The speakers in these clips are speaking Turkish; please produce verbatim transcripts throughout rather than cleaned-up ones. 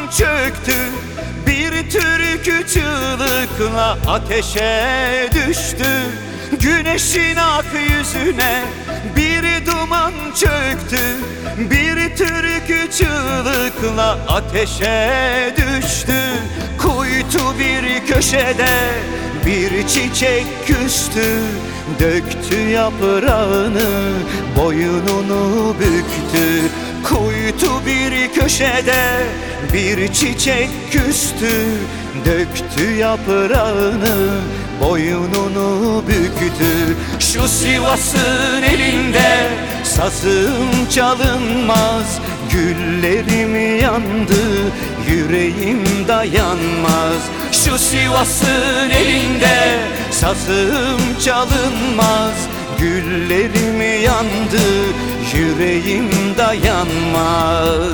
çöktü, bir türkü çığlıkla ateşe düştü. Güneşin ak yüzüne bir duman çöktü, bir türkü çığlıkla ateşe düştü. Kuytu bir köşede bir çiçek küstü, döktü yaprağını, boynunu büktü. Kuytu bir köşede bir çiçek küstü, döktü yaprağını, boynunu büktü. Şu Sivas'ın elinde sazım çalınmaz, güllerim yandı, yüreğim dayanmaz. Şu Sivas'ın elinde sazım çalınmaz, güllerim yandı, yüreğim dayanmaz.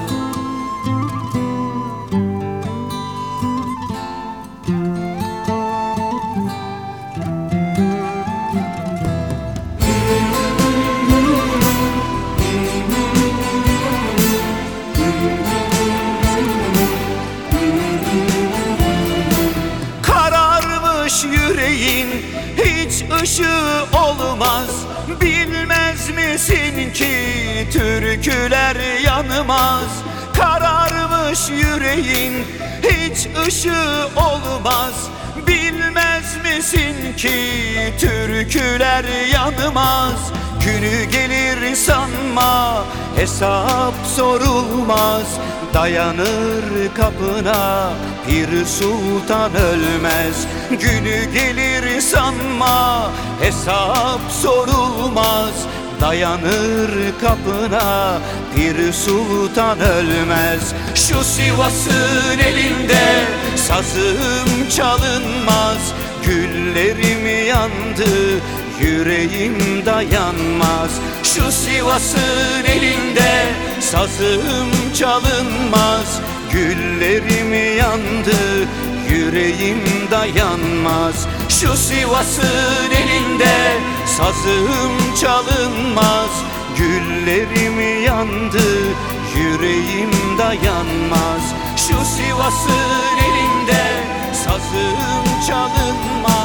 Yüreğin hiç ışığı olmaz, bilmez misin ki türküler yanmaz. Kararmış yüreğin hiç ışığı olmaz, bilmez misin ki türküler yanmaz. Günü gelir sanma, hesap sorulmaz, dayanır kapına Pir Sultan ölmez. Günü gelir sanma, hesap sorulmaz, dayanır kapına Pir Sultan ölmez. Şu Sivas'ın elinde sazım çalınmaz, güllerim yandı, yüreğim dayanmaz. Şu Sivas'ın elinde sazım çalınmaz, güllerim yandı, yüreğim dayanmaz. Şu Sivas'ın elinde sazım çalınmaz, güllerim yandı, yüreğim dayanmaz. Şu Sivas'ın elinde sazım çalınmaz,